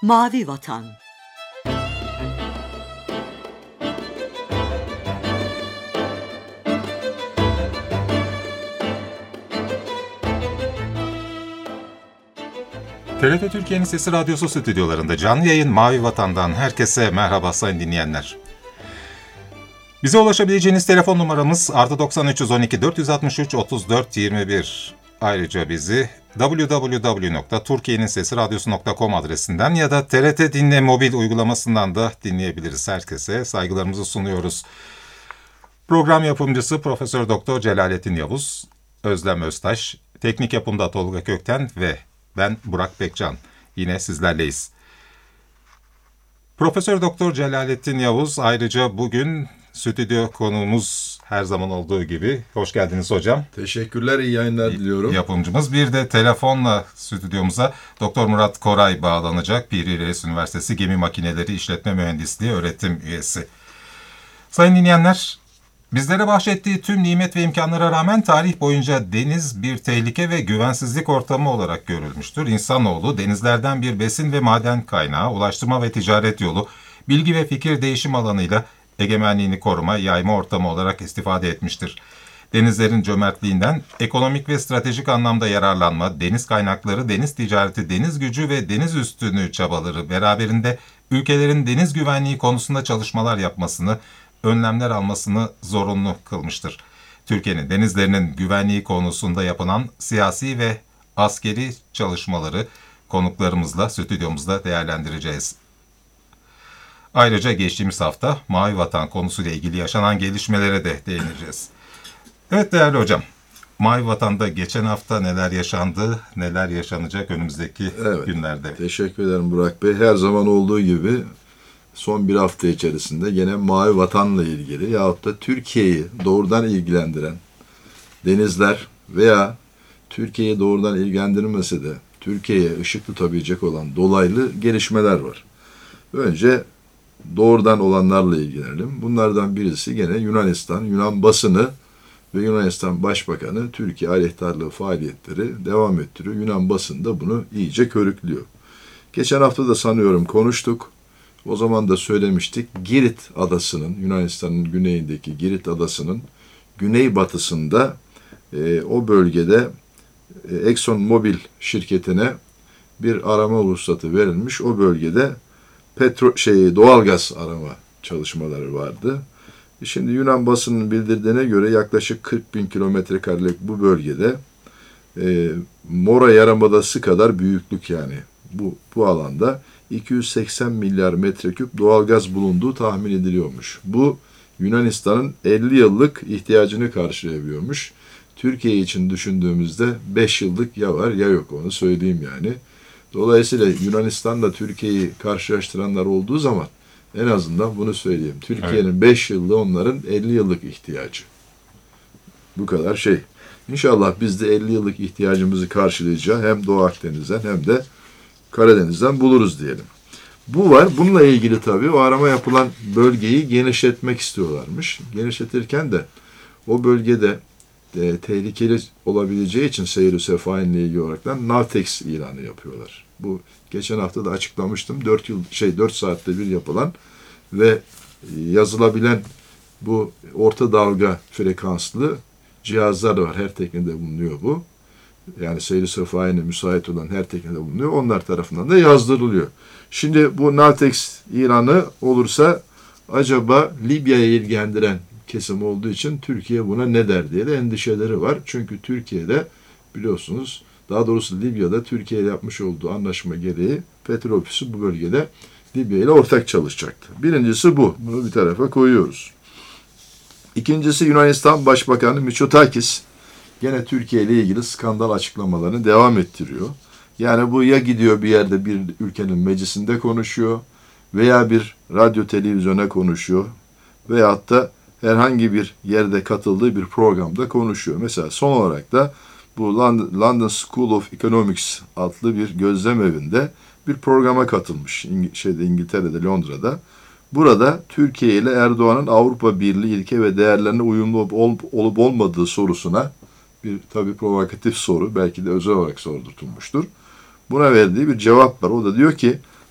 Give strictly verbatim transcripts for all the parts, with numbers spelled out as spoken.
Mavi Vatan. T R T Türkiye'nin Sesi Radyosu stüdyolarında canlı yayın Mavi Vatan'dan herkese merhaba sayın dinleyenler. Bize ulaşabileceğiniz telefon numaramız artı doksan üç yüz on iki dört yüz altmış üç otuz dört yirmi bir. Ayrıca bizi double-u double-u double-u nokta türkiyenin sesi radyosu nokta com adresinden ya da T R T Dinle mobil uygulamasından da dinleyebiliriz. Herkese saygılarımızı sunuyoruz. Program yapımcısı Profesör Doktor Celalettin Yavuz, Özlem Öztaş, teknik yapımda Tolga Kökten ve ben Burak Bekcan. Yine sizlerleyiz. Profesör Doktor Celalettin Yavuz ayrıca bugün stüdyo konuğumuz her zaman olduğu gibi. Hoş geldiniz hocam. Teşekkürler, iyi yayınlar diliyorum. Yapımcımız. Bir de telefonla stüdyomuza Doktor Murat Koray bağlanacak. Piri Reis Üniversitesi Gemi Makineleri İşletme Mühendisliği öğretim üyesi. Sayın dinleyenler, bizlere bahşettiği tüm nimet ve imkanlara rağmen tarih boyunca deniz bir tehlike ve güvensizlik ortamı olarak görülmüştür. İnsanoğlu denizlerden bir besin ve maden kaynağı, ulaştırma ve ticaret yolu, bilgi ve fikir değişim alanıyla egemenliğini koruma, yayma ortamı olarak istifade etmiştir. Denizlerin cömertliğinden ekonomik ve stratejik anlamda yararlanma, deniz kaynakları, deniz ticareti, deniz gücü ve deniz üstünlüğü çabaları beraberinde ülkelerin deniz güvenliği konusunda çalışmalar yapmasını, önlemler almasını zorunlu kılmıştır. Türkiye'nin denizlerinin güvenliği konusunda yapılan siyasi ve askeri çalışmaları konuklarımızla stüdyomuzda değerlendireceğiz. Ayrıca geçtiğimiz hafta Mavi Vatan konusuyla ilgili yaşanan gelişmelere de değineceğiz. Evet değerli hocam, Mavi Vatan'da geçen hafta neler yaşandı, neler yaşanacak önümüzdeki evet, günlerde? Teşekkür ederim Burak Bey. Her zaman olduğu gibi son bir hafta içerisinde gene Mavi Vatan'la ilgili yahut da Türkiye'yi doğrudan ilgilendiren denizler veya Türkiye'yi doğrudan ilgilendirmese de Türkiye'ye ışık tutabilecek olan dolaylı gelişmeler var. Önce doğrudan olanlarla ilgilenelim. Bunlardan birisi gene Yunanistan, Yunan basını ve Yunanistan Başbakanı Türkiye aleyhtarlığı faaliyetleri devam ettiriyor. Yunan basını da bunu iyice körüklüyor. Geçen hafta da sanıyorum konuştuk. O zaman da söylemiştik. Girit adasının, Yunanistan'ın güneyindeki Girit adasının güneybatısında e, o bölgede e, Exxon Mobil şirketine bir arama ruhsatı verilmiş. O bölgede petro şey doğalgaz arama çalışmaları vardı. Şimdi Yunan basının bildirdiğine göre yaklaşık kırk bin kilometre karelik bu bölgede e, Mora Yarımadası kadar büyüklük yani bu bu alanda iki yüz seksen milyar metreküp doğalgaz bulunduğu tahmin ediliyormuş. Bu Yunanistan'ın elli yıllık ihtiyacını karşılayabiliyormuş. Türkiye için düşündüğümüzde beş yıllık ya var ya yok, onu söyleyeyim yani. Dolayısıyla Yunanistan'la Türkiye'yi karşılaştıranlar olduğu zaman en azından bunu söyleyeyim. Türkiye'nin beş evet. yıllığı onların elli yıllık ihtiyacı. Bu kadar şey. İnşallah biz de elli yıllık ihtiyacımızı karşılayacağı hem Doğu Akdeniz'den hem de Karadeniz'den buluruz diyelim. Bu var. Bununla ilgili tabii o arama yapılan bölgeyi genişletmek istiyorlarmış. Genişletirken de o bölgede e, tehlikeli olabileceği için seyir-i sefahinle ilgili olarak da Navtex ilanı yapıyorlar. Bu geçen hafta da açıklamıştım. dört yıl şey dört saatte bir yapılan ve yazılabilen bu orta dalga frekanslı cihazlar var. Her teknede bulunuyor bu. Yani seyir-i sefahine müsait olan her teknede bulunuyor. Onlar tarafından da yazdırılıyor. Şimdi bu Navtex ilanı olursa acaba Libya'ya ilgilendiren kesim olduğu için Türkiye buna ne der diye de endişeleri var. Çünkü Türkiye'de biliyorsunuz, daha doğrusu Libya'da Türkiye ile yapmış olduğu anlaşma gereği petrol ofisi bu bölgede Libya ile ortak çalışacaktı. Birincisi bu. Bunu bir tarafa koyuyoruz. İkincisi Yunanistan Başbakanı Mitsotakis gene Türkiye ile ilgili skandal açıklamalarını devam ettiriyor. Yani bu ya gidiyor bir yerde bir ülkenin meclisinde konuşuyor veya bir radyo televizyona konuşuyor veyahut da herhangi bir yerde katıldığı bir programda konuşuyor. Mesela son olarak da bu London School of Economics adlı bir gözlem evinde bir programa katılmış. İng- şeyde İngiltere'de, Londra'da. Burada Türkiye ile Erdoğan'ın Avrupa Birliği ilke ve değerlerine uyumlu olup, olup olmadığı sorusuna bir tabii provokatif soru, belki de özel olarak sordurtulmuştur. Buna verdiği bir cevap var. O da diyor ki,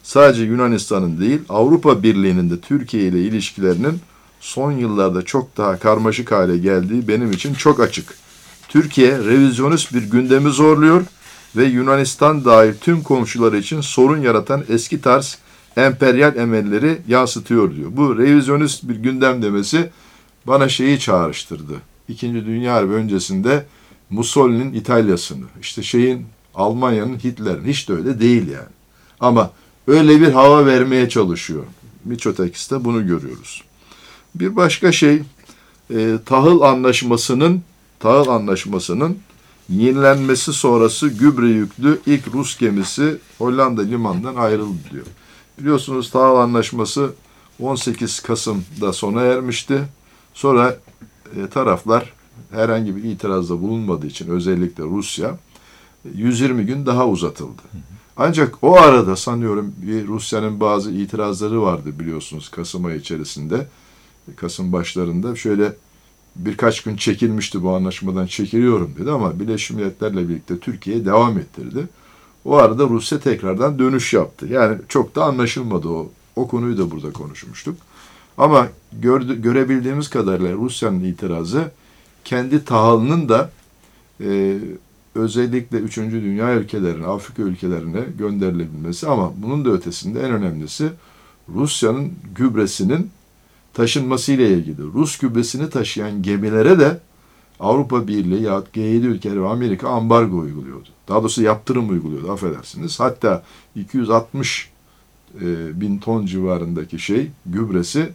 sadece Yunanistan'ın değil, Avrupa Birliği'nin de Türkiye ile ilişkilerinin son yıllarda çok daha karmaşık hale geldiği benim için çok açık. Türkiye revizyonist bir gündemi zorluyor ve Yunanistan dahil tüm komşuları için sorun yaratan eski tarz emperyal emelleri yansıtıyor diyor. Bu revizyonist bir gündem demesi bana şeyi çağrıştırdı. İkinci Dünya Harbi öncesinde Mussolini'nin İtalya'sını, işte şeyin Almanya'nın Hitler'in, hiç de öyle değil yani. Ama öyle bir hava vermeye çalışıyor. Mitsotakis'te bunu görüyoruz. Bir başka şey, e, tahıl anlaşmasının tahıl anlaşmasının yenilenmesi sonrası gübre yüklü ilk Rus gemisi Hollanda limanından ayrıldı diyor. Biliyorsunuz tahıl anlaşması on sekiz Kasım'da sona ermişti. Sonra e, taraflar herhangi bir itirazda bulunmadığı için özellikle Rusya yüz yirmi gün daha uzatıldı. Ancak o arada sanıyorum bir Rusya'nın bazı itirazları vardı biliyorsunuz Kasım ayı içerisinde. Kasım başlarında şöyle birkaç gün çekilmişti, bu anlaşmadan çekiliyorum dedi ama Birleşmiş Milletler'le birlikte Türkiye devam ettirdi. O arada Rusya tekrardan dönüş yaptı. Yani çok da anlaşılmadı o. O konuyu da burada konuşmuştuk. Ama gördü, görebildiğimiz kadarıyla Rusya'nın itirazı kendi tahılının da e, özellikle üçüncü dünya ülkelerine, Afrika ülkelerine gönderilebilmesi, ama bunun da ötesinde en önemlisi Rusya'nın gübresinin taşınmasıyla ilgili. Rus gübresini taşıyan gemilere de Avrupa Birliği ya G yedi ülkeleri ve Amerika ambargo uyguluyordu. Daha doğrusu yaptırım uyguluyordu, affedersiniz. Hatta iki yüz altmış e, bin ton civarındaki şey gübresi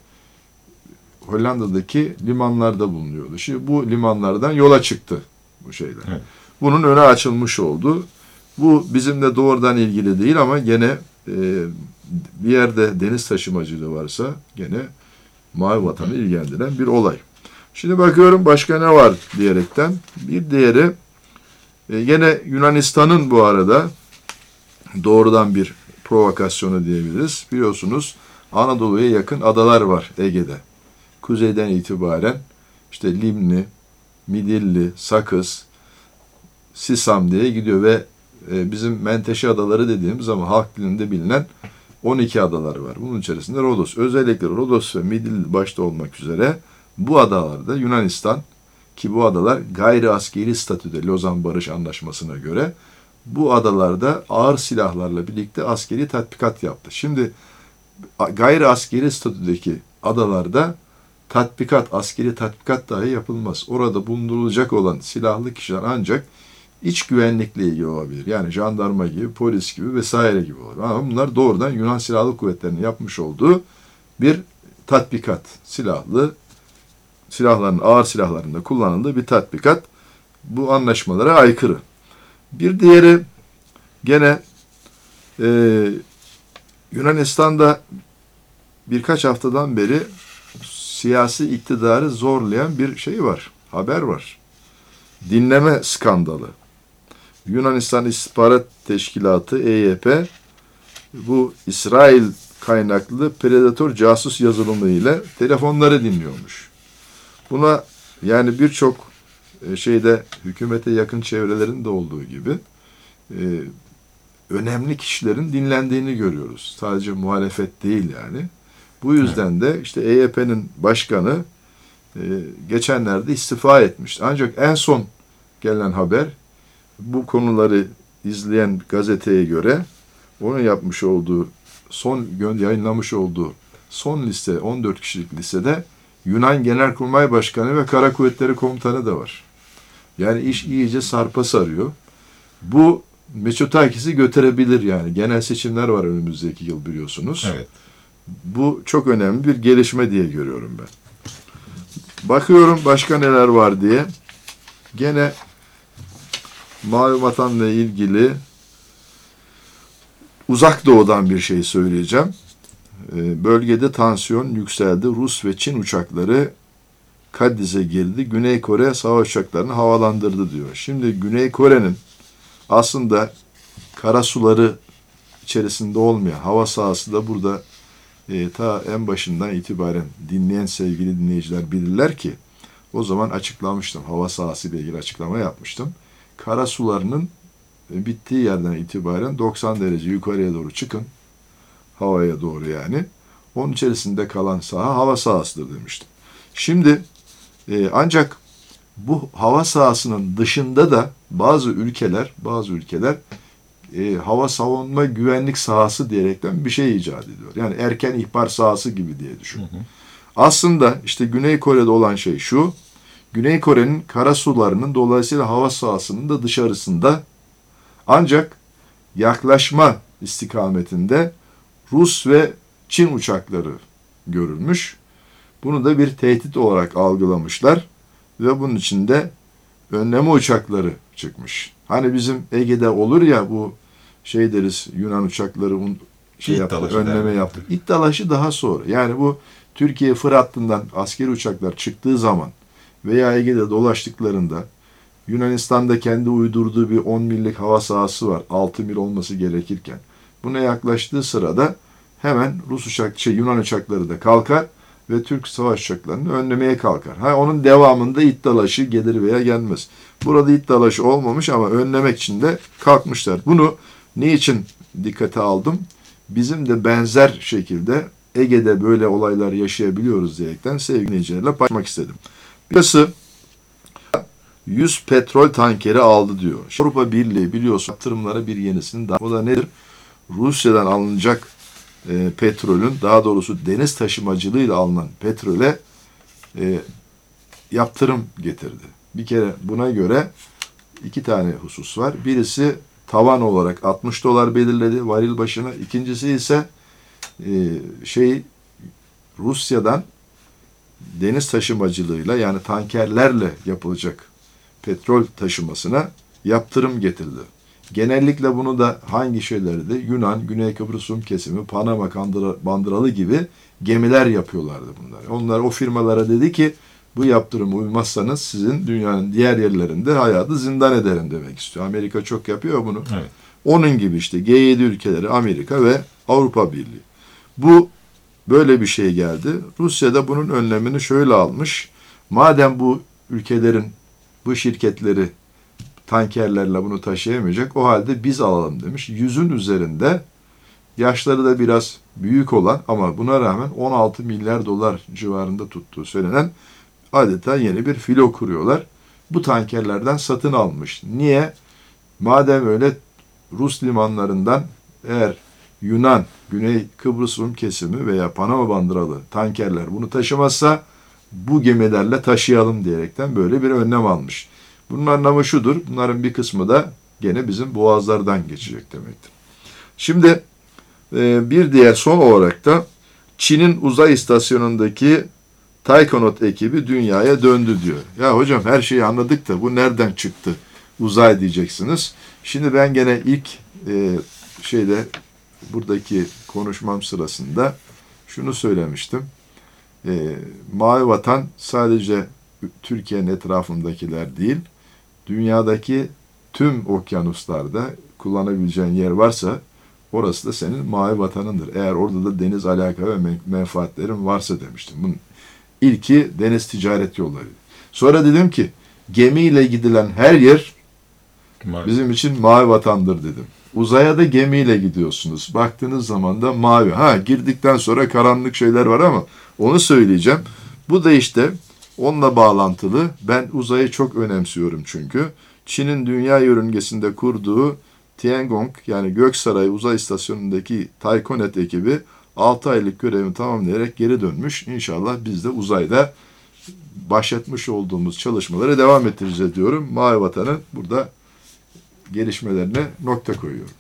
Hollanda'daki limanlarda bulunuyordu. Şimdi bu limanlardan yola çıktı bu şeyler. Evet. Bunun önü açılmış oldu. Bu bizimle doğrudan ilgili değil ama gene e, bir yerde deniz taşımacılığı varsa gene Mavi Vatan'ı ilgilendiren bir olay. Şimdi bakıyorum başka ne var diyerekten. Bir diğeri e, gene Yunanistan'ın bu arada doğrudan bir provokasyonu diyebiliriz. Biliyorsunuz Anadolu'ya yakın adalar var Ege'de. Kuzeyden itibaren işte Limni, Midilli, Sakız, Sisam diye gidiyor ve e, bizim Menteşe Adaları dediğimiz ama halk dilinde bilinen on iki adalar var. Bunun içerisinde Rodos. Özellikle Rodos ve Midilli başta olmak üzere bu adalarda Yunanistan, ki bu adalar gayri askeri statüde Lozan Barış Anlaşması'na göre bu adalarda ağır silahlarla birlikte askeri tatbikat yaptı. Şimdi gayri askeri statüdeki adalarda tatbikat, askeri tatbikat dahi yapılmaz. Orada bulundurulacak olan silahlı kişiler ancak iç güvenlikle ilgili olabilir. Yani jandarma gibi, polis gibi vesaire gibi olabilir. Ama bunlar doğrudan Yunan Silahlı Kuvvetleri'nin yapmış olduğu bir tatbikat. Silahlı, silahların, ağır silahlarında kullanıldığı bir tatbikat. Bu anlaşmalara aykırı. Bir diğeri gene e, Yunanistan'da birkaç haftadan beri siyasi iktidarı zorlayan bir şey var, haber var. Dinleme skandalı. Yunanistan İstihbarat Teşkilatı E Y P bu İsrail kaynaklı Predator casus yazılımı ile telefonları dinliyormuş. Buna yani birçok şeyde hükümete yakın çevrelerin de olduğu gibi e, önemli kişilerin dinlendiğini görüyoruz. Sadece muhalefet değil yani. Bu yüzden de işte E Y P'nin başkanı e, geçenlerde istifa etmişti. Ancak en son gelen haber bu konuları izleyen gazeteye göre onun yapmış olduğu son yayınlamış olduğu son liste on dört kişilik listede Yunan Genelkurmay Başkanı ve Kara Kuvvetleri Komutanı da var. Yani iş iyice sarpa sarıyor. Bu Mitsotakis'i götürebilir yani. Genel seçimler var önümüzdeki yıl biliyorsunuz. Evet. Bu çok önemli bir gelişme diye görüyorum ben. Bakıyorum başka neler var diye. Gene Mavi Vatan'la ilgili Uzak Doğu'dan bir şey söyleyeceğim. Bölgede tansiyon yükseldi. Rus ve Çin uçakları Kadiz'e girdi. Güney Kore savaş uçaklarını havalandırdı diyor. Şimdi Güney Kore'nin aslında karasuları içerisinde olmayan hava sahası da burada e, ta en başından itibaren dinleyen sevgili dinleyiciler bilirler ki o zaman açıklamıştım. Hava sahası ile ilgili açıklama yapmıştım. Karasularının bittiği yerden itibaren doksan derece yukarıya doğru çıkın. havaya doğru yani. Onun içerisinde kalan saha hava sahasıdır demiştim. Şimdi e, ancak bu hava sahasının dışında da bazı ülkeler, bazı ülkeler e, hava savunma güvenlik sahası diyerekten bir şey icat ediyor. Yani erken ihbar sahası gibi diye düşün. Hı hı. Aslında işte Güney Kore'de olan şey şu, Güney Kore'nin kara sularının dolayısıyla hava sahasının da dışarısında ancak yaklaşma istikametinde Rus ve Çin uçakları görülmüş. Bunu da bir tehdit olarak algılamışlar ve bunun içinde önleme uçakları çıkmış. Hani bizim Ege'de olur ya bu şey deriz Yunan uçakları şey yaptı, önleme yani. yaptı. İt dalaşı daha sonra. Yani bu Türkiye Fırat hattından askeri uçaklar çıktığı zaman veya Ege'de dolaştıklarında Yunanistan'da kendi uydurduğu bir on millik hava sahası var. altı mil olması gerekirken. Buna yaklaştığı sırada hemen Rus uçak, şey Yunan uçakları da kalkar ve Türk savaş uçaklarını önlemeye kalkar. Ha onun devamında it dalaşı gelir veya gelmez. Burada it dalaşı olmamış ama önlemek için de kalkmışlar. Bunu niçin dikkate aldım? Bizim de benzer şekilde Ege'de böyle olaylar yaşayabiliyoruz diyerekten sevgili dinleyicilerle paylaşmak istedim. Burası yüz petrol tankeri aldı diyor. Avrupa Birliği biliyorsun yatırımlara bir yenisinin daha. O da nedir? Rusya'dan alınacak e, petrolün, daha doğrusu deniz taşımacılığıyla alınan petrole e, yaptırım getirdi. Bir kere buna göre iki tane husus var. Birisi tavan olarak altmış dolar belirledi varil başına. İkincisi ise e, şey Rusya'dan deniz taşımacılığıyla yani tankerlerle yapılacak petrol taşımasına yaptırım getirdi. Genellikle bunu da hangi şeylerdi? Yunan, Güney Kıbrıs Rum kesimi, Panama bandıralı gibi gemiler yapıyorlardı bunlar. Onlar o firmalara dedi ki bu yaptırıma uymazsanız sizin dünyanın diğer yerlerinde hayatı zindan ederim demek istiyor. Amerika çok yapıyor bunu. Evet. Onun gibi işte G yedi ülkeleri Amerika ve Avrupa Birliği. Bu böyle bir şey geldi. Rusya da bunun önlemini şöyle almış. Madem bu ülkelerin, bu şirketleri tankerlerle bunu taşıyamayacak, o halde biz alalım demiş. Yüzün üzerinde yaşları da biraz büyük olan ama buna rağmen on altı milyar dolar civarında tuttuğu söylenen adeta yeni bir filo kuruyorlar. Bu tankerlerden satın almış. Niye? Madem öyle Rus limanlarından eğer Yunan, Güney Kıbrıs Rum kesimi veya Panama bandıralı tankerler bunu taşımazsa bu gemilerle taşıyalım diyerekten böyle bir önlem almış. Bunun anlamı şudur, bunların bir kısmı da gene bizim boğazlardan geçecek demektir. Şimdi bir diğer son olarak da Çin'in uzay istasyonundaki Taikonaut ekibi dünyaya döndü diyor. Ya hocam her şeyi anladık da bu nereden çıktı uzay diyeceksiniz. Şimdi ben gene ilk e, şeyde buradaki konuşmam sırasında şunu söylemiştim. E, Mavi Vatan sadece Türkiye'nin etrafındakiler değil, dünyadaki tüm okyanuslarda kullanabileceğin yer varsa orası da senin mavi vatanındır. Eğer orada da deniz alaka ve menfaatlerin varsa demiştim. Bunun ilki deniz ticaret yolları. Sonra dedim ki gemiyle gidilen her yer mavi. Bizim için mavi vatandır dedim. Uzaya da gemiyle gidiyorsunuz. Baktığınız zaman da mavi. Ha girdikten sonra karanlık şeyler var ama onu söyleyeceğim. Bu da işte onunla bağlantılı. Ben uzayı çok önemsiyorum çünkü. Çin'in dünya yörüngesinde kurduğu Tiangong yani Göksaray Uzay İstasyonu'ndaki Taikonaut ekibi altı aylık görevini tamamlayarak geri dönmüş. İnşallah biz de uzayda başlatmış olduğumuz çalışmaları devam ettireceğiz diyorum. Mavi Vatan'ın burada gelişmelerine nokta koyuyorum.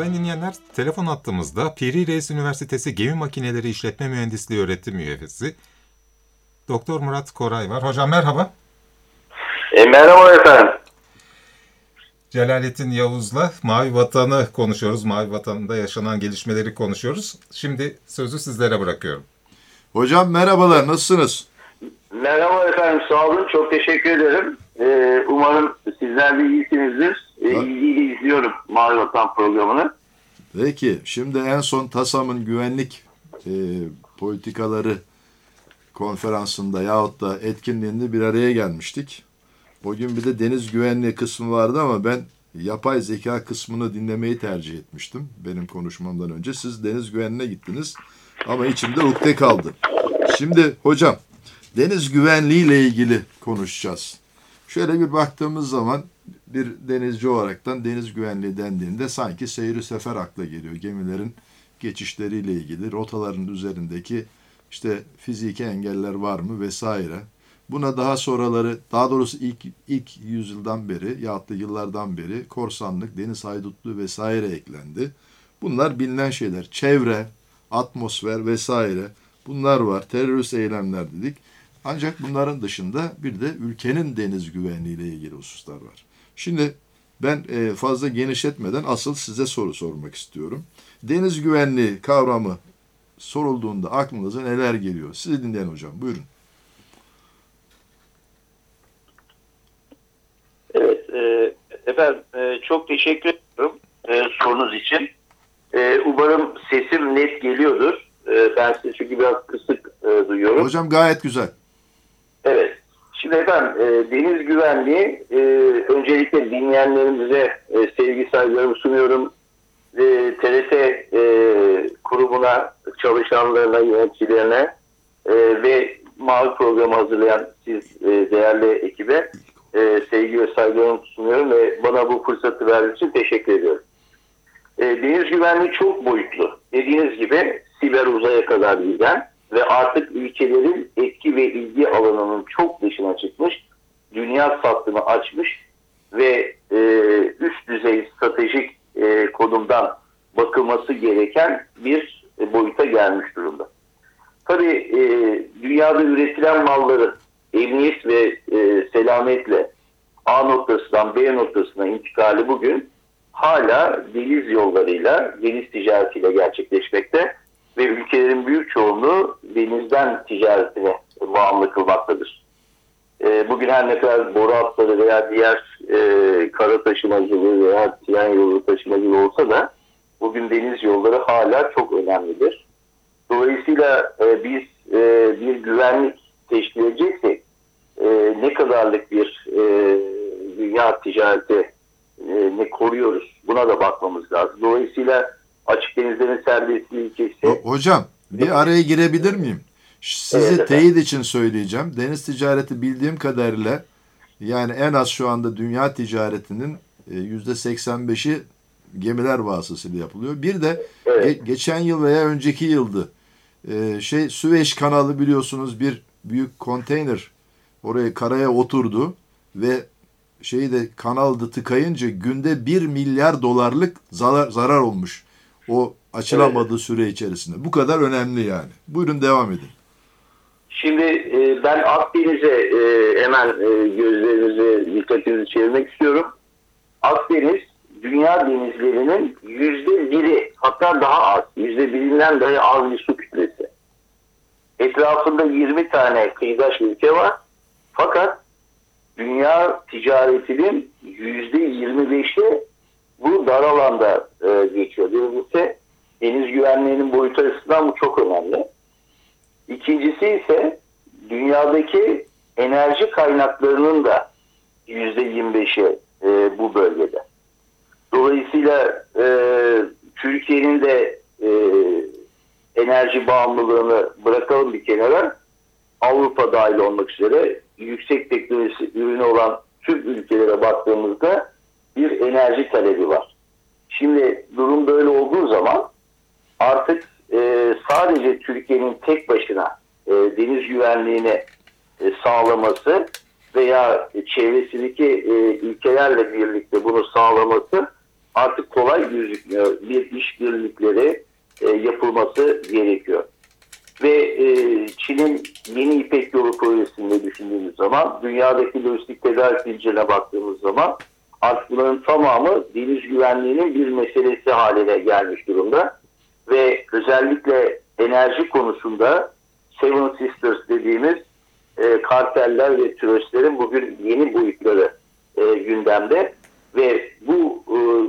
Sayın dinleyenler, telefon hattımızda Piri Reis Üniversitesi Gemi Makineleri İşletme Mühendisliği öğretim üyesi Doktor Murat Koray var. Hocam merhaba. E, merhaba efendim. Celalettin Yavuz'la Mavi Vatan'ı konuşuyoruz. Mavi Vatan'da yaşanan gelişmeleri konuşuyoruz. Şimdi sözü sizlere bırakıyorum. Hocam merhabalar, nasılsınız? Merhaba efendim, sağ olun. Çok teşekkür ederim. Ee, umarım sizler de iyisinizdir. Ee, ilgiyle izliyorum Mavi Vatan programını. Peki, şimdi en son TASAM'ın güvenlik e, politikaları konferansında yahut da etkinliğinde bir araya gelmiştik. Bugün bir de deniz güvenliği kısmı vardı ama ben yapay zeka kısmını dinlemeyi tercih etmiştim benim konuşmamdan önce. Siz deniz güvenliğine gittiniz ama içimde ukde kaldı. Şimdi hocam, deniz güvenliği ile ilgili konuşacağız. Şöyle bir baktığımız zaman bir denizci olaraktan deniz güvenliği dendiğinde sanki seyir sefer akla geliyor. Gemilerin geçişleriyle ilgili, rotaların üzerindeki işte fiziki engeller var mı vesaire. Buna daha sonraları, daha doğrusu ilk ilk yüzyıldan beri yahut da yıllardan beri korsanlık, deniz haydutluğu vesaire eklendi. Bunlar bilinen şeyler. Çevre, atmosfer vesaire bunlar var. Terörist eylemler dedik. Ancak bunların dışında bir de ülkenin deniz güvenliği ile ilgili hususlar var. Şimdi ben fazla genişletmeden asıl size soru sormak istiyorum. Deniz güvenliği kavramı sorulduğunda aklınıza neler geliyor? Sizi dinleyen hocam, buyurun. Evet, e, efendim e, çok teşekkür ediyorum e, sorunuz için. E, umarım sesim net geliyordur. E, ben sizi çünkü biraz kısık e, duyuyorum. Hocam gayet güzel. Evet. Şimdi efendim e, deniz güvenliği e, öncelikle dinleyenlerimize e, sevgi saygılarımı sunuyorum. E, T R T e, kurumuna, çalışanlarına, yöneticilerine e, ve Mavi programı hazırlayan siz e, değerli ekibe e, sevgi ve saygılarımı sunuyorum ve bana bu fırsatı verdiğiniz için teşekkür ediyorum. E, deniz güvenliği çok boyutlu. Dediğiniz gibi siber uzaya kadar giden ve artık ülkelerin etki ve ilgi alanının çok dışına çıkmış, dünya sattığını açmış ve e, üst düzey stratejik e, konumdan bakılması gereken bir e, boyuta gelmiş durumda. Tabii e, dünyada üretilen malların emniyet ve e, selametle A noktasından B noktasına intikali bugün hala deniz yollarıyla, deniz ticaretiyle gerçekleşmekte ve ülkelerin büyük çoğunluğu denizden ticaretine bağımlı kılmaktadır. E, bugün her ne kadar boru hatları veya diğer e, kara taşımacılığı veya tren yolu taşımacılığı olsa da bugün deniz yolları hala çok önemlidir. Dolayısıyla e, biz e, bir güvenlik teşkil edeceksek e, ne kadarlık bir e, dünya ticareti e, ne koruyoruz buna da bakmamız lazım. Dolayısıyla açık denizlerin serbestliği ilkesi... Hocam bir araya girebilir miyim? Sizi evet, teyit için söyleyeceğim. Deniz ticareti bildiğim kadarıyla yani en az şu anda dünya ticaretinin yüzde seksen beşi gemiler vasıtasıyla yapılıyor. Bir de evet. ge- geçen yıl veya önceki yıldı. Ee, şey Süveyş kanalı biliyorsunuz bir büyük konteyner oraya karaya oturdu ve şeyi de kanalda tıkayınca günde bir milyar dolarlık zarar, zarar olmuş. O açılamadığı evet. süre içerisinde. Bu kadar önemli yani. Buyurun devam edin. Şimdi e, ben Akdeniz'e e, hemen e, gözlerinizi, dikkatinizi çevirmek istiyorum. Akdeniz dünya denizlerinin yüzde biri, hatta daha az, yüzde birinden daha az bir su kütlesi. Etrafında yirmi tane kıyıdaş ülke var. Fakat dünya ticaretinin yüzde yirmi beşi bu dar alanda e, geçiyor. Birincisi deniz güvenliğinin boyutu açısından bu çok önemli. İkincisi ise dünyadaki enerji kaynaklarının da yüzde yirmi beşi e, bu bölgede. Dolayısıyla e, Türkiye'nin de e, enerji bağımlılığını bırakalım bir kenara. Avrupa dahil olmak üzere yüksek teknolojisi ürünü olan tüm ülkelere baktığımızda bir enerji talebi var. Şimdi durum böyle olduğu zaman artık e, sadece Türkiye'nin tek başına e, deniz güvenliğini e, sağlaması veya çevresindeki e, ülkelerle birlikte bunu sağlaması artık kolay gözükmüyor. Bir işbirlikleri e, yapılması gerekiyor. Ve e, Çin'in yeni İpek Yolu projesinde düşündüğümüz zaman, dünyadaki lojistik tedarik zincirine baktığımız zaman artık bunların tamamı deniz güvenliğinin bir meselesi haline gelmiş durumda. Ve özellikle enerji konusunda Seven Sisters dediğimiz e, karteller ve tröstlerin bugün yeni boyutları e, gündemde ve bu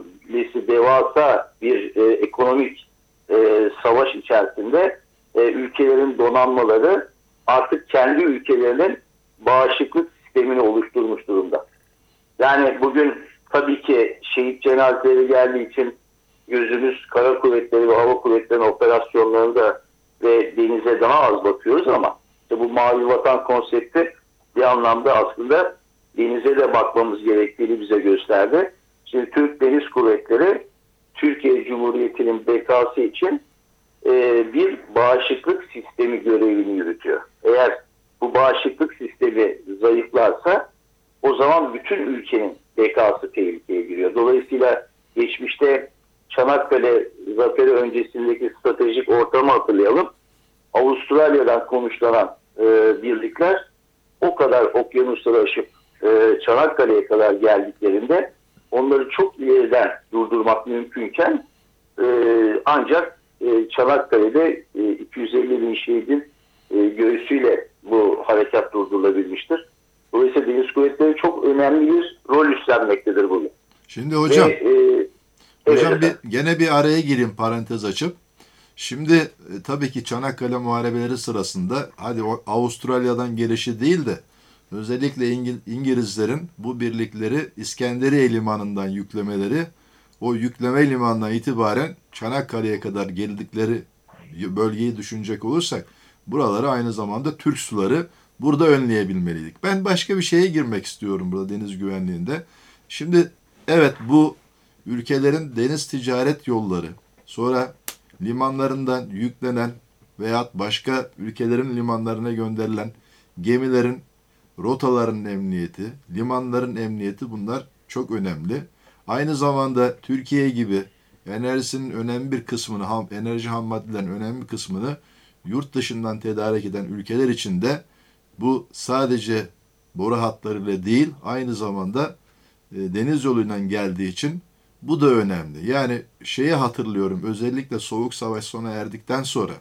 e, devasa bir e, ekonomik e, savaş içerisinde e, ülkelerin donanmaları artık kendi ülkelerinin bağışıklık sistemini oluşturmuş durumda. Yani bugün tabii ki şehit cenazeleri geldiği için gözümüz kara kuvvetleri ve hava kuvvetlerinin operasyonlarında ve denize daha az bakıyoruz ama işte bu mavi vatan konsepti bir anlamda aslında denize de bakmamız gerektiğini bize gösterdi. Şimdi Türk Deniz Kuvvetleri Türkiye Cumhuriyeti'nin bekası için e, bir bağışıklık sistemi görevini yürütüyor. Eğer bu bağışıklık sistemi zayıflarsa o zaman bütün ülkenin bekası tehlikeye giriyor. Dolayısıyla geçmişte Çanakkale zaferi öncesindeki stratejik ortamı hatırlayalım. Avustralya'dan konuşlanan e, birlikler o kadar okyanusları aşıp e, Çanakkale'ye kadar geldiklerinde onları çok ileriden durdurmak mümkünken e, ancak e, Çanakkale'de e, iki yüz elli bin şehidin e, göğsüyle bu harekat durdurulabilmiştir. Dolayısıyla Deniz Kuvvetleri çok önemli bir rol üstlenmektedir bugün. Şimdi hocam, Ve, e, hocam evet, bir, gene bir araya gireyim parantez açıp. Şimdi e, tabii ki Çanakkale Muharebeleri sırasında hadi o Avustralya'dan gelişi değil de özellikle İngil İngilizlerin bu birlikleri İskenderiye limanından yüklemeleri, o yükleme limanından itibaren Çanakkale'ye kadar geldikleri bölgeyi düşünecek olursak buraları aynı zamanda Türk suları burada önleyebilmeliydik. Ben başka bir şeye girmek istiyorum burada deniz güvenliğinde. Şimdi evet bu ülkelerin deniz ticaret yolları, sonra limanlarından yüklenen veyahut başka ülkelerin limanlarına gönderilen gemilerin rotaların emniyeti, limanların emniyeti bunlar çok önemli. Aynı zamanda Türkiye gibi enerjisinin önemli bir kısmını, ham, enerji ham maddelerin önemli bir kısmını yurt dışından tedarik eden ülkeler için de bu sadece boru hatlarıyla değil, aynı zamanda e, deniz yoluyla geldiği için bu da önemli. Yani şeyi hatırlıyorum, özellikle Soğuk Savaş sona erdikten sonra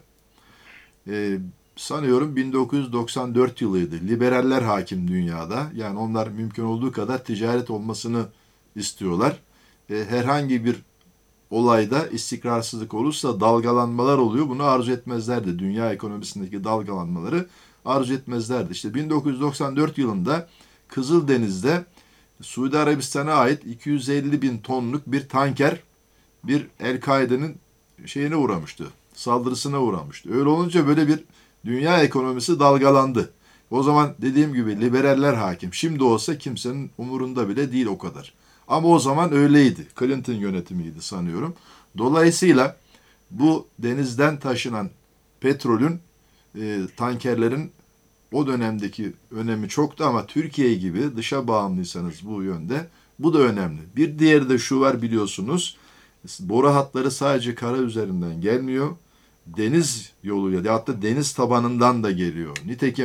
e, sanıyorum bin dokuz yüz doksan dört yılıydı. Liberaller hakim dünyada. Yani onlar mümkün olduğu kadar ticaret olmasını istiyorlar. E, herhangi bir olayda istikrarsızlık olursa dalgalanmalar oluyor. Bunu arzu etmezlerdi. Dünya ekonomisindeki dalgalanmaları arzu etmezlerdi. İşte bin dokuz yüz doksan dört yılında Kızıldeniz'de Suudi Arabistan'a ait iki yüz elli bin tonluk bir tanker bir El-Kaide'nin şeyine uğramıştı. Saldırısına uğramıştı. Öyle olunca böyle bir dünya ekonomisi dalgalandı. O zaman dediğim gibi liberaller hakim. Şimdi olsa kimsenin umurunda bile değil o kadar. Ama o zaman öyleydi. Clinton yönetimiydi sanıyorum. Dolayısıyla bu denizden taşınan petrolün, e, tankerlerin o dönemdeki önemi çoktu ama Türkiye gibi dışa bağımlıysanız bu yönde bu da önemli. Bir diğeri de şu var biliyorsunuz. Boru hatları sadece kara üzerinden gelmiyor. Deniz yoluyla ya da deniz tabanından da geliyor. Nitekim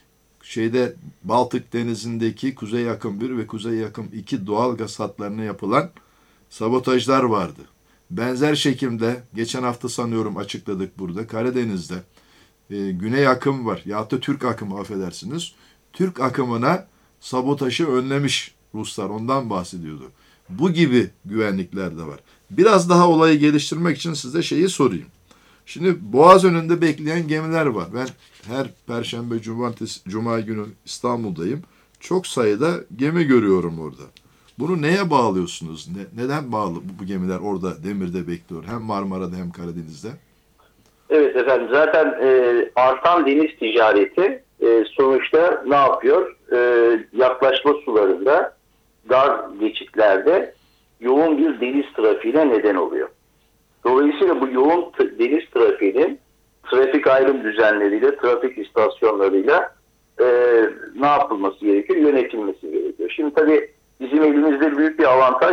şeyde Baltık Denizi'ndeki Kuzey Akım bir ve Kuzey Akım iki doğal gaz hatlarına yapılan sabotajlar vardı. Benzer şekilde geçen hafta sanıyorum açıkladık burada Karadeniz'de e, Güney Akım var ya da Türk Akımı affedersiniz. Türk akımına sabotajı önlemiş Ruslar, ondan bahsediyordu. Bu gibi güvenlikler de var. Biraz daha olayı geliştirmek için size şeyi sorayım. Şimdi Boğaz önünde bekleyen gemiler var. Ben her Perşembe, Cumartesi, Cuma günü İstanbul'dayım. Çok sayıda gemi görüyorum orada. Bunu neye bağlıyorsunuz? Ne, neden bağlı bu gemiler orada demirde bekliyor? Hem Marmara'da hem Karadeniz'de. Evet efendim, zaten e, artan deniz ticareti e, sonuçta ne yapıyor? E, yaklaşma sularında, dar geçitlerde yoğun bir deniz trafiğine neden oluyor. Dolayısıyla bu yoğun t- deniz trafiğinin trafik ayrım düzenleriyle, trafik istasyonlarıyla e, ne yapılması gerekiyor? Yönetilmesi gerekiyor. Şimdi tabii bizim elimizde büyük bir avantaj var.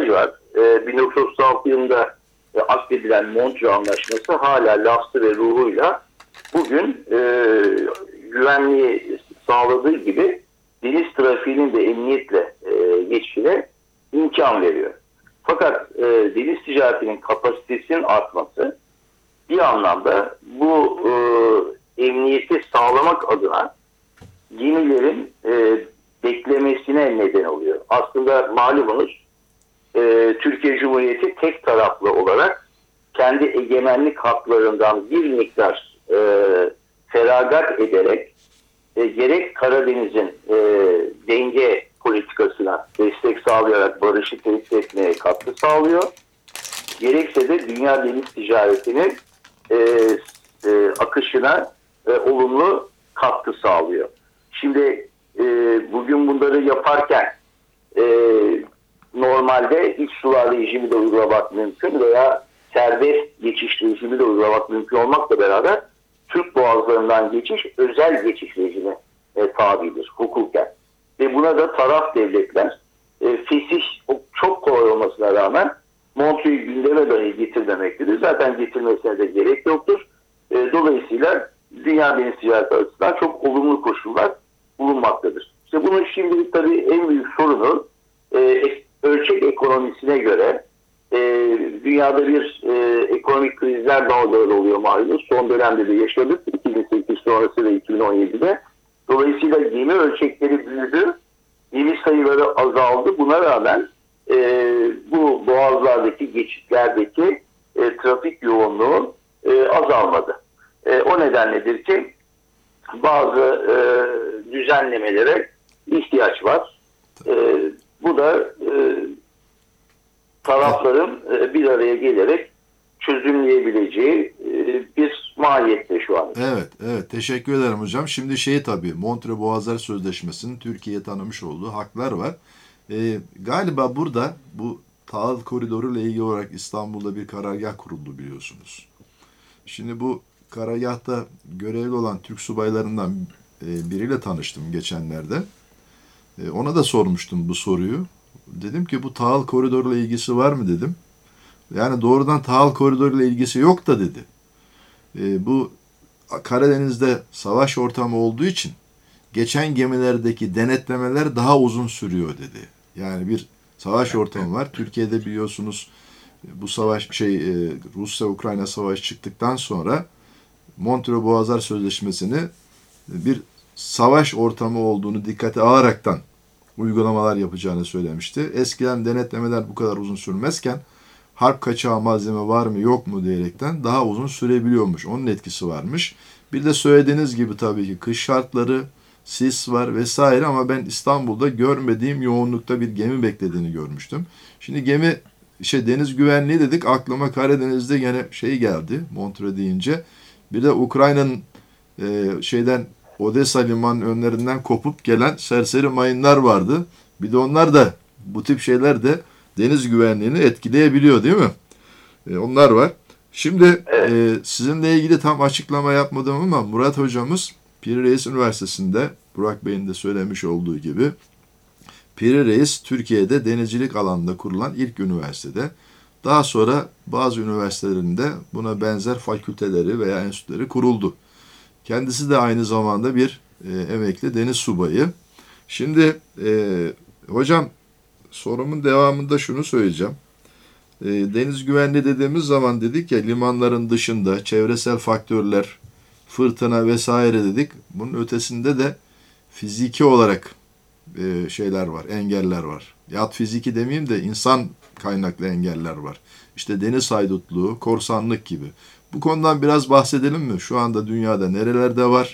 e, bin dokuz yüz otuz altı yılında e, akdedilen Montreux Anlaşması hala lafzı ve ruhuyla bugün e, güvenliği sağladığı gibi deniz trafiğinin de emniyetle e, geçişine imkan veriyor. Fakat e, deniz ticaretinin kapasitesinin artması bir anlamda bu e, emniyeti sağlamak adına gemilerin e, beklemesine neden oluyor. Aslında malumunuz e, Türkiye Cumhuriyeti tek taraflı olarak kendi egemenlik haklarından bir miktar e, feragat ederek e, gerek Karadeniz'in e, denge politikasına destek sağlayarak barışı tesis etmeye katkı sağlıyor. Gerekse de dünya deniz ticaretinin e, e, akışına e, olumlu katkı sağlıyor. Şimdi e, bugün bunları yaparken e, normalde iç sular rejimi de uygulamak mümkün veya serbest geçiş rejimi de uygulamak mümkün olmakla beraber Türk boğazlarından geçiş özel geçiş rejimi e, tabidir hukuken. Ve buna da taraf devletler e, fesih çok kolay olmasına rağmen Montreux'u gündeme dahi getirmemektedir. Zaten getirmesine de gerek yoktur. E, dolayısıyla dünya deniz ticareti açısından çok olumlu koşullar bulunmaktadır. İşte bunun şimdilik tabii en büyük sorunu e, ölçek ekonomisine göre e, dünyada bir e, ekonomik krizler dalgaları oluyor malumunuz. Son dönemde de yaşadık. iki bin sekiz sonrası ve iki bin on yedide. Dolayısıyla gemi ölçekleri büyüdü. Gemi sayıları azaldı. Buna rağmen e, bu boğazlardaki geçitlerdeki e, trafik yoğunluğu e, azalmadı. E, o nedenledir ki bazı e, düzenlemelere ihtiyaç var. E, bu da e, tarafların e, bir araya gelerek çözümleyebileceği e, bir mahiyette şu an. Evet, evet. Teşekkür ederim hocam. Şimdi şey tabii, Montreux Boğazlar Sözleşmesi'nin Türkiye'ye tanımış olduğu haklar var. E, galiba burada bu tahıl koridoru ile ilgili olarak İstanbul'da bir karargah kuruldu biliyorsunuz. Şimdi bu karargahta görevli olan Türk subaylarından e, biriyle tanıştım geçenlerde. E, ona da sormuştum bu soruyu. Dedim ki bu tahıl koridoru ile ilgisi var mı dedim. Yani doğrudan tahıl koridoru ile ilgisi yok da dedi. E, bu Karadeniz'de savaş ortamı olduğu için geçen gemilerdeki denetlemeler daha uzun sürüyor dedi. Yani bir savaş ortamı var. Türkiye'de biliyorsunuz bu savaş şey e, Rusya-Ukrayna savaşı çıktıktan sonra Montreux Boğazlar Sözleşmesi'ni bir savaş ortamı olduğunu dikkate alaraktan uygulamalar yapacağını söylemişti. Eskiden denetlemeler bu kadar uzun sürmezken harp kaçağı malzeme var mı yok mu diyerekten daha uzun sürebiliyormuş. Onun etkisi varmış. Bir de söylediğiniz gibi tabii ki kış şartları, sis var vesaire ama ben İstanbul'da görmediğim yoğunlukta bir gemi beklediğini görmüştüm. Şimdi gemi şey deniz güvenliği dedik aklıma Karadeniz'de gene şey geldi Montreux deyince. Bir de Ukrayna'nın e, şeyden Odessa limanının önlerinden kopup gelen serseri mayınlar vardı. Bir de onlar da bu tip şeyler de deniz güvenliğini etkileyebiliyor değil mi? E, onlar var. Şimdi e, sizinle ilgili tam açıklama yapmadım ama Murat hocamız Piri Reis Üniversitesi'nde Burak Bey'in de söylemiş olduğu gibi Piri Reis Türkiye'de denizcilik alanında kurulan ilk üniversitede. Daha sonra bazı üniversitelerinde buna benzer fakülteleri veya enstitüleri kuruldu. Kendisi de aynı zamanda bir e, emekli deniz subayı. Şimdi e, hocam sorumun devamında şunu söyleyeceğim. E, deniz güvenliği dediğimiz zaman dedik ya limanların dışında çevresel faktörler, fırtına vesaire dedik. Bunun ötesinde de fiziki olarak e, şeyler var, engeller var. Yahut fiziki demeyeyim de insan kaynaklı engeller var. İşte deniz haydutluğu, korsanlık gibi. Bu konudan biraz bahsedelim mi? Şu anda dünyada nerelerde var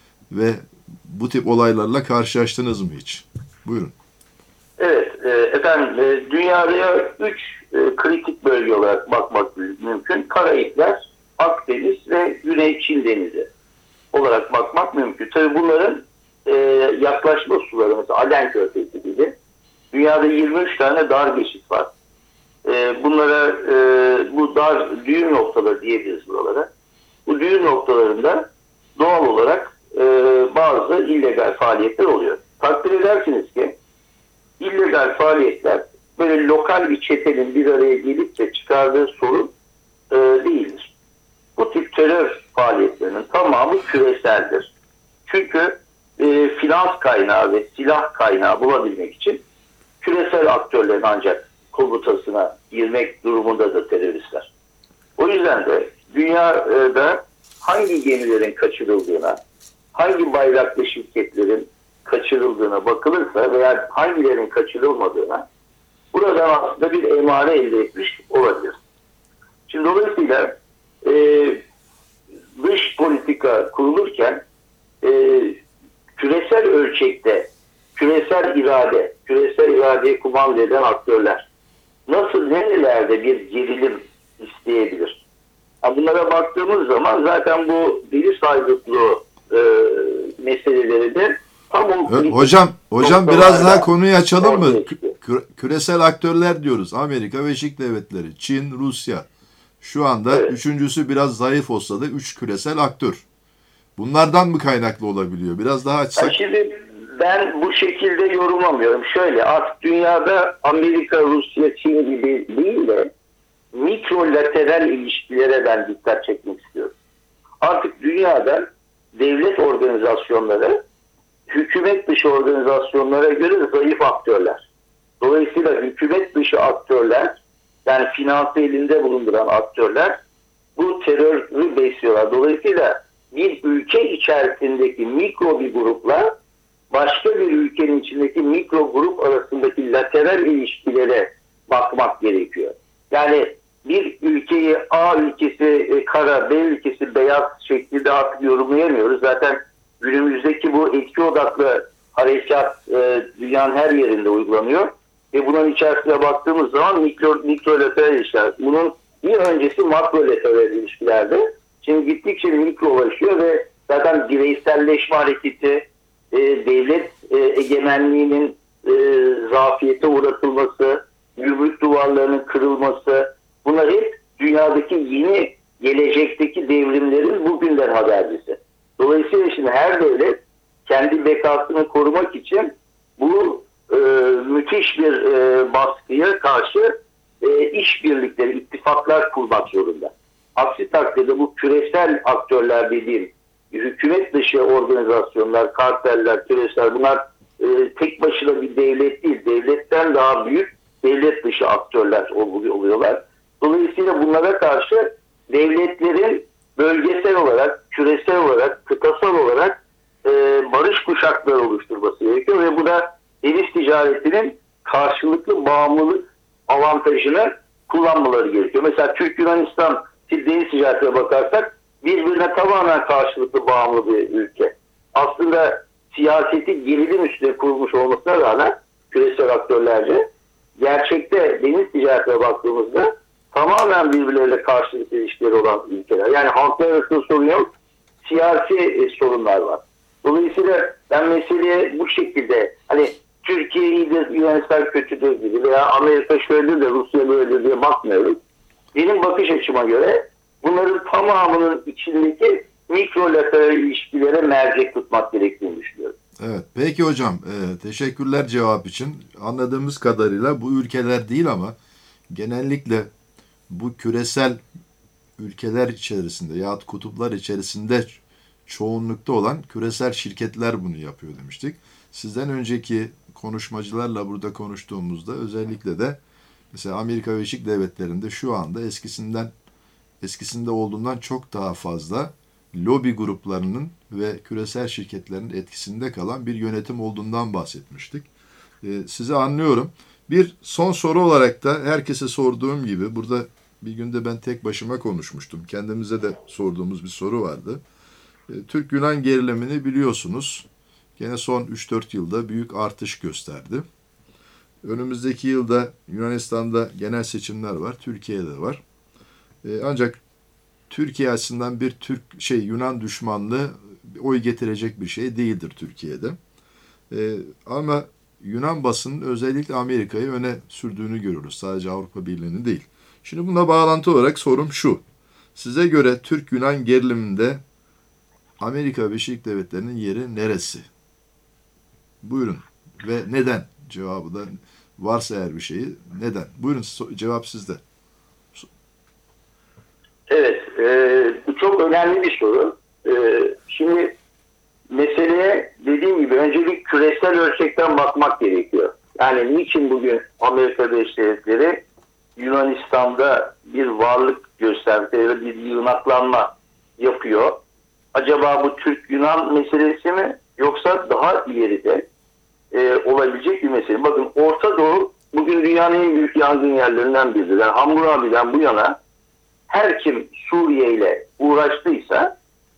ve bu tip olaylarla karşılaştınız mı hiç? Buyurun. Evet, e, efendim e, dünyaya üç e, kritik bölge olarak bakmak mümkün. Karayipler, Akdeniz ve Güney Çin Denizi olarak bakmak mümkün. Tabii bunların e, yaklaşma suları mesela Aden Körfezi gibi dünyada yirmi üç tane dar geçit var. E, bunlara e, bu dar düğüm noktaları diyebiliriz buralara. Bu düğüm noktalarında doğal olarak e, bazı illegal faaliyetler oluyor. Takdir edersiniz ki illegal faaliyetler böyle lokal bir çetenin bir araya gelip de çıkardığı sorun e, değildir. Bu tip terör faaliyetlerinin tamamı küreseldir. Çünkü e, finans kaynağı ve silah kaynağı bulabilmek için küresel aktörlerin ancak komutasına girmek durumundadır teröristler. O yüzden de dünyada hangi gemilerin kaçırıldığına, hangi bayraklı şirketlerin kaçırıldığına bakılırsa veya hangilerinin kaçırılmadığına buradan aslında bir emare elde etmiş olabilir. Şimdi dolayısıyla e, dış politika kurulurken e, küresel ölçekte küresel irade, küresel iradeye kumanda eden aktörler nasıl, nerelerde bir gerilim isteyebilir? Bunlara baktığımız zaman zaten bu deli saygıtlığı e, meseleleri de tam o... Hocam, hocam biraz daha konuyu açalım mı? Kü- küresel aktörler diyoruz. Amerika Birleşik Devletleri, Çin, Rusya. Şu anda evet. Üçüncüsü biraz zayıf olsa da üç küresel aktör. Bunlardan mı kaynaklı olabiliyor? Biraz daha açsak. Yani şimdi ben bu şekilde yorumlamıyorum. Şöyle, artık dünyada Amerika, Rusya, Çin gibi değil de mikrolateral ilişkilere ben dikkat çekmek istiyorum. Artık dünyada devlet organizasyonları hükümet dışı organizasyonlara göre zayıf aktörler. Dolayısıyla hükümet dışı aktörler, yani finansı elinde bulunduran aktörler bu terörü besliyorlar. Dolayısıyla bir ülke içerisindeki mikro bir grupla başka bir ülkenin içindeki mikro grup arasındaki lateral ilişkilere bakmak gerekiyor. Yani bir ülkeyi A ülkesi kara, B ülkesi beyaz şeklinde artık yorumlayamıyoruz. Zaten günümüzdeki bu etki odaklı harekat e, dünyanın her yerinde uygulanıyor. Ve bunun içerisine baktığımız zaman mikro, mikrolateral ilişkiler. Bunun bir öncesi makrolateral ilişkilerde. Şimdi gittikçe mikrolaşıyor ve zaten bireyselleşme hareketi, e, devlet e, egemenliğinin e, zafiyete uğratılması, gümrük duvarlarının kırılması, bunlar hep dünyadaki yeni gelecekteki devrimlerin bugünden habercisi. Dolayısıyla şimdi her devlet kendi bekasını korumak için bu e, müthiş bir e, baskıya karşı e, işbirlikleri, ittifaklar kurmak zorunda. Aksi takdirde bu küresel aktörler dediğim hükümet dışı organizasyonlar, karteller, küresel, bunlar e, tek başına bir devlet değil, devletten daha büyük devlet dışı aktörler oluyorlar. Dolayısıyla bunlara karşı devletlerin bölgesel olarak, küresel olarak, kıtasal olarak e, barış kuşakları oluşturması gerekiyor ve bu da deniz ticaretinin karşılıklı bağımlılık avantajını kullanmaları gerekiyor. Mesela Türk-Yunanistan deniz ticaretine bakarsak birbirine tamamen karşılıklı bağımlı bir ülke. Aslında siyaseti gerilim üstüne kurulmuş olmasına rağmen küresel aktörlerce gerçekte deniz ticaretine baktığımızda tamamen birbirleriyle karşılıklı ilişkileri olan ülkeler. Yani halklar arasında sorun yok, siyasi e, sorunlar var. Dolayısıyla ben meseleye bu şekilde, hani Türkiye iyidir, Yunanistan kötüdür gibi veya Amerika şöyledir de Rusya böyledir diye bakmıyoruz. Benim bakış açıma göre bunların tamamının içindeki mikrolateral ilişkilere mercek tutmak gerektiğini düşünüyorum. Evet, peki hocam, e, teşekkürler cevap için. Anladığımız kadarıyla bu ülkeler değil ama genellikle bu küresel ülkeler içerisinde yahut kutuplar içerisinde çoğunlukta olan küresel şirketler bunu yapıyor demiştik. Sizden önceki konuşmacılarla burada konuştuğumuzda özellikle de mesela Amerika Birleşik Devletleri'nde şu anda eskisinden eskisinde olduğundan çok daha fazla lobi gruplarının ve küresel şirketlerin etkisinde kalan bir yönetim olduğundan bahsetmiştik. Ee, sizi anlıyorum. Bir son soru olarak da herkese sorduğum gibi burada bir günde ben tek başıma konuşmuştum. Kendimize de sorduğumuz bir soru vardı. Ee, Türk-Yunan gerilimini biliyorsunuz. Gene son üç dört yılda büyük artış gösterdi. Önümüzdeki yılda Yunanistan'da genel seçimler var, Türkiye'de var. Ee, ancak Türkiye açısından bir Türk şey Yunan düşmanlığı oy getirecek bir şey değildir Türkiye'de. Ee, ama Yunan basının özellikle Amerika'yı öne sürdüğünü görüyoruz. Sadece Avrupa Birliği'ni değil. Şimdi buna bağlantı olarak sorum şu. Size göre Türk-Yunan geriliminde Amerika Birleşik Devletleri'nin yeri neresi? Buyurun. Ve neden? Cevabı da Varsa eğer bir şeyi neden? Buyurun cevap sizde. Evet, e, bu çok önemli bir soru. E, şimdi meseleye dediğim gibi öncelik küresel ölçekten bakmak gerekiyor. Yani niçin bugün Amerika Birleşik Devletleri Yunanistan'da bir varlık gösterdi, bir yığınaklanma yapıyor? Acaba bu Türk-Yunan meselesi mi yoksa daha ileride e, olabilecek bir mesele? Bakın Orta Doğu bugün dünyanın en büyük yangın yerlerinden biridir. Yani Hammurabi'den bu yana her kim Suriye ile uğraştıysa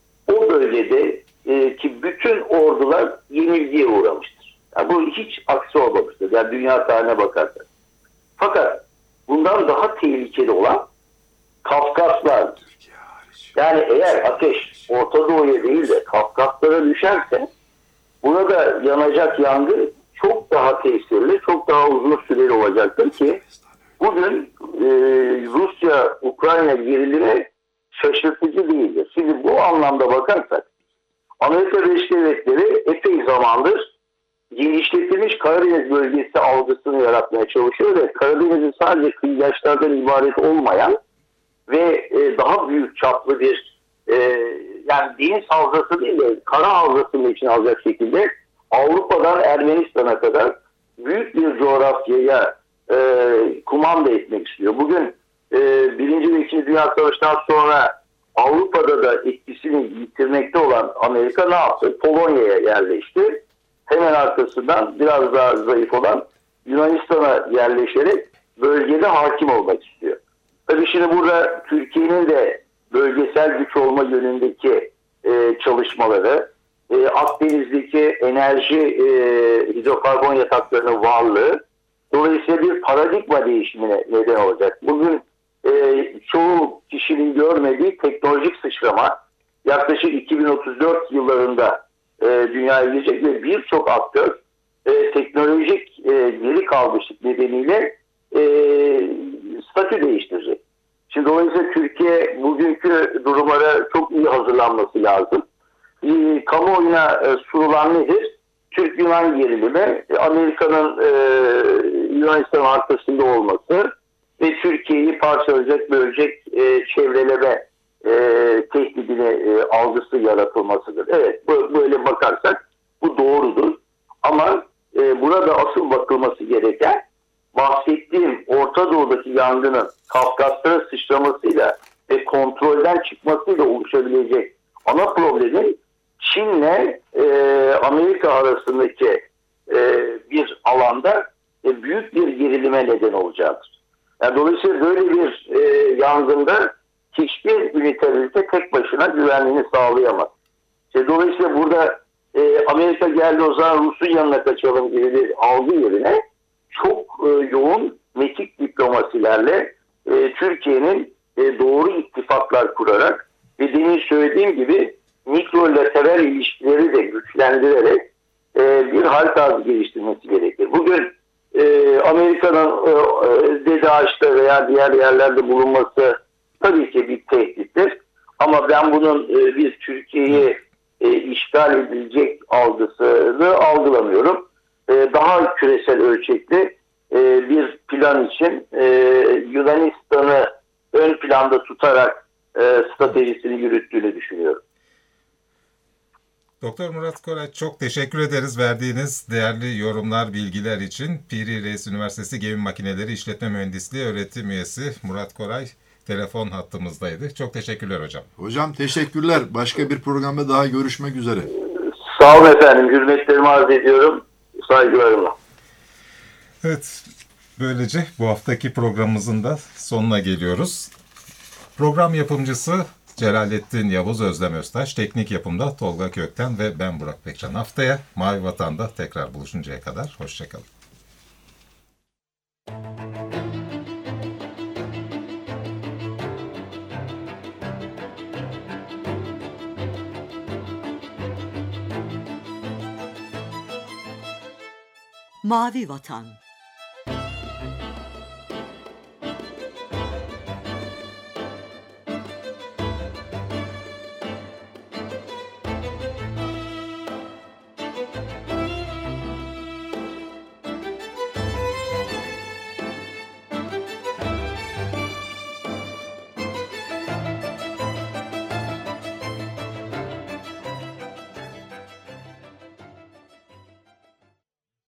o bölgede e, ki bütün ordular yenilgiye uğramıştır. Yani bu hiç aksi olmamıştır. Yani dünya tarihine bakarsak. Fakat bundan daha tehlikeli olan Kafkaslardır. Yani eğer ateş Orta Doğu'ya değil de Kafkaslara düşerse burada yanacak yangın çok daha tesirli, çok daha uzun süreli olacaktır ki bugün e, Rusya-Ukrayna gerilimi şaşırtıcı değildir. Şimdi bu anlamda bakarsak Amerika Birleşik Devletleri epey zamandır genişletilmiş Karadeniz bölgesi algısını yaratmaya çalışıyor ve Karadeniz'in sadece kıyıdaşlardan ibaret olmayan ve e, daha büyük çaplı bir e, yani deniz havzası değil de kara havzasının içine alacak şekilde Avrupa'dan Ermenistan'a kadar büyük bir coğrafyaya e, kumanda etmek istiyor. Bugün e, Birinci ve İkinci Dünya Savaşı'ndan sonra Avrupa'da da etkisini yitirmekte olan Amerika ne yaptı? Polonya'ya yerleşti. Hemen arkasından biraz daha zayıf olan Yunanistan'a yerleşerek bölgede hakim olmak istiyor. Tabii şimdi burada Türkiye'nin de bölgesel güç olma yönündeki e, çalışmaları, e, Akdeniz'deki enerji e, hidrokarbon yataklarının varlığı dolayısıyla bir paradigma değişimine neden olacak. Bugün e, çoğu kişinin görmediği teknolojik sıçrama yaklaşık iki bin otuz dört yıllarında e, dünyaya gelecek ve birçok aktör e, teknolojik e, geri kalmışlık nedeniyle e, statü değiştirecek. Şimdi dolayısıyla Türkiye bugünkü durumlara çok iyi hazırlanması lazım. E, kamuoyuna e, sunulan nedir? Türk-Yunan gerilimi, Amerika'nın e, Yunanistan arkasında olması ve Türkiye'yi parçalayacak, bölecek e, çevreleme e, tehdidine e, algısı yaratılmasıdır. Evet, böyle bakarsak bu doğrudur. Ama e, burada asıl bakılması gereken bahsettiğim Orta Doğu'daki yangının Kafkaslara sıçramasıyla ve kontrolden çıkmasıyla oluşabilecek ana problemin Çin'le e, Amerika arasındaki e, bir alanda e, büyük bir gerilime neden olacaktır. Yani dolayısıyla böyle bir e, yangında hiçbir üniterite tek başına güvenliğini sağlayamaz. İşte dolayısıyla burada e, Amerika geldi o zaman Rus'un yanına kaçalım gibi bir algı yerine çok e, yoğun metik diplomasilerle e, Türkiye'nin e, doğru ittifaklar kurarak ve demin söylediğim gibi mikrolateral ilişkileri de güçlendirerek e, bir hal tarzı geliştirmesi gerekir. Bugün e, Amerika'nın e, DEDAŞ'ta veya diğer yerlerde bulunması tabii ki bir tehdittir. Ama ben bunun e, bir Türkiye'yi e, işgal edilecek algısını algılamıyorum. E, daha küresel ölçekli e, bir plan için e, Yunanistan'ı ön planda tutarak e, stratejisini yürüttüğünü düşünüyorum. Doktor Murat Koray, çok teşekkür ederiz verdiğiniz değerli yorumlar, bilgiler için. Piri Reis Üniversitesi Gemi Makineleri İşletme Mühendisliği öğretim üyesi Murat Koray telefon hattımızdaydı. Çok teşekkürler hocam. Hocam teşekkürler. Başka bir programda daha görüşmek üzere. Sağ olun efendim. Hürmetlerimi arz ediyorum. Saygılarımla. Evet, böylece bu haftaki programımızın da sonuna geliyoruz. Program yapımcısı Celalettin Yavuz Özlem Öztaş, teknik yapımda Tolga Kökten ve ben Burak Bekcan. Haftaya Mavi Vatan'da tekrar buluşuncaya kadar hoşçakalın. Mavi Vatan.